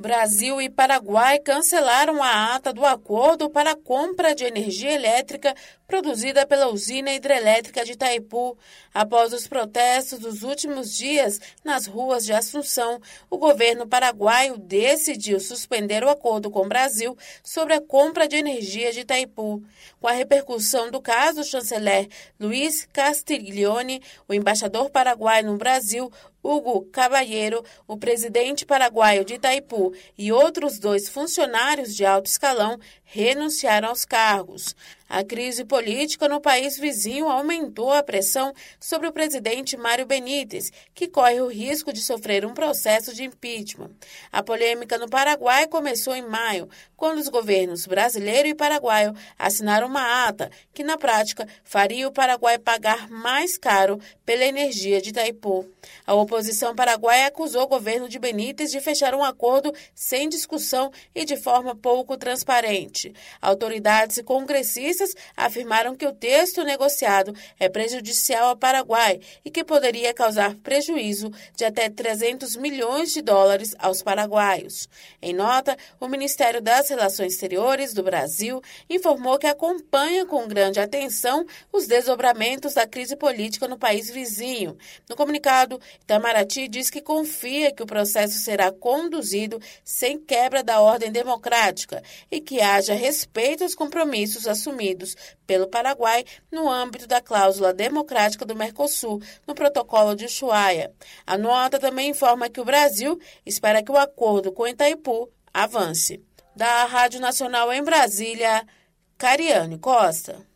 Brasil e Paraguai cancelaram a ata do acordo para a compra de energia elétrica produzida pela usina hidrelétrica de Itaipu. Após os protestos dos últimos dias nas ruas de Assunção, o governo paraguaio decidiu suspender o acordo com o Brasil sobre a compra de energia de Itaipu. Com a repercussão do caso, o chanceler Luiz Castiglione, o embaixador paraguaio no Brasil, Hugo Caballero, o presidente paraguaio de Itaipu e outros 2 funcionários de alto escalão renunciaram aos cargos. A crise política no país vizinho aumentou a pressão sobre o presidente Mário Benítez, que corre o risco de sofrer um processo de impeachment. A polêmica no Paraguai começou em maio, quando os governos brasileiro e paraguaio assinaram uma ata que, na prática, faria o Paraguai pagar mais caro pela energia de Itaipu. A oposição paraguaia acusou o governo de Benítez de fechar um acordo sem discussão e de forma pouco transparente. Autoridades e congressistas afirmaram que o texto negociado é prejudicial ao Paraguai e que poderia causar prejuízo de até 300 milhões de dólares aos paraguaios. Em nota, o Ministério das Relações Exteriores do Brasil informou que acompanha com grande atenção os desdobramentos da crise política no país vizinho. No comunicado, Itamaraty diz que confia que o processo será conduzido sem quebra da ordem democrática e que haja respeito aos compromissos assumidos pelo Paraguai no âmbito da cláusula democrática do Mercosul, no protocolo de Ushuaia. A nota também informa que o Brasil espera que o acordo com Itaipu avance. Da Rádio Nacional em Brasília, Cariane Costa.